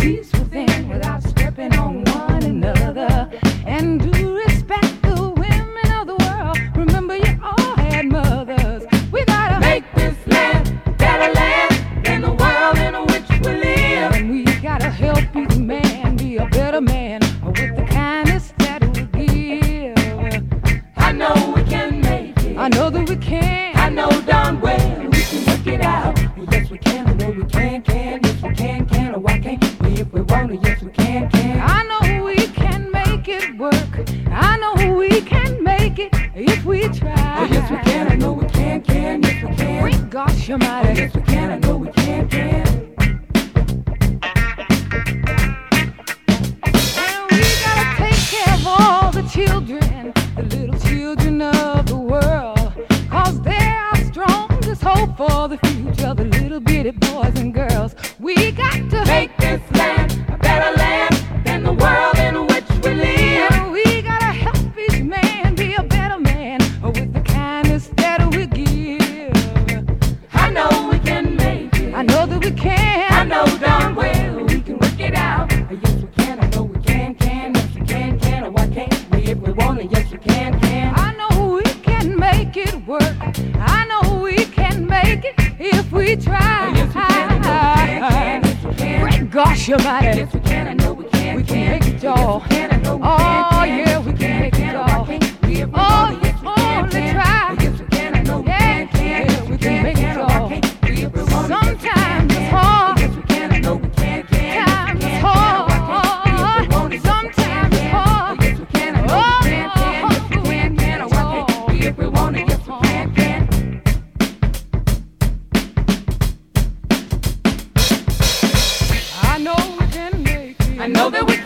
peace within without stepping on one another. And do respect the women of the world. Remember, you all had mothers. We gotta make this land a better land than the world in which we live. And we gotta help each man be a better man with the kindness that we give. I know we can make it. I know that we can. I know darn well we can work it out. Yes, we can. I know we can. Yes, we can. Or why can't we if we want to? Yes, we can. I know we can make it work. I know we can make it if we try. Oh, yes, we can. I know we can. Yes, we can. Great gosh almighty. Oh, yes, we can. I know we can. And we gotta take care of all the children, the little children of the world. 'Cause they're our strongest hope for the future, the little bitty boys and girls. We got to make this land a better land than the world in which we live. And we gotta help each man be a better man with the kindness that we give. I know we can make it. I know that we can. I know darn well we can work it out. Yes, we can. I know we can. Yes, we can. Or why can't we if we want to? Yes, we can. I know we can make it work. I know we can make it if we try. Yes, we can. I know we can. Yes, we can. Great gosh almighty. Yes, we can. I know we can. We can make it, y'all. Yes, we can. I know we can. Oh, yeah, we can make it, y'all. Oh, yes, we only try. Yes, we can. I know we can. Yeah, we can make it, y'all. Sometimes it's hard. Yes, we can. I know we can. Times it's hard. Sometimes it's hard. Yes, we can. I know we can. Yes, we can. Or why can't we if we want it? Yes, we can. I know we can make it. I know that we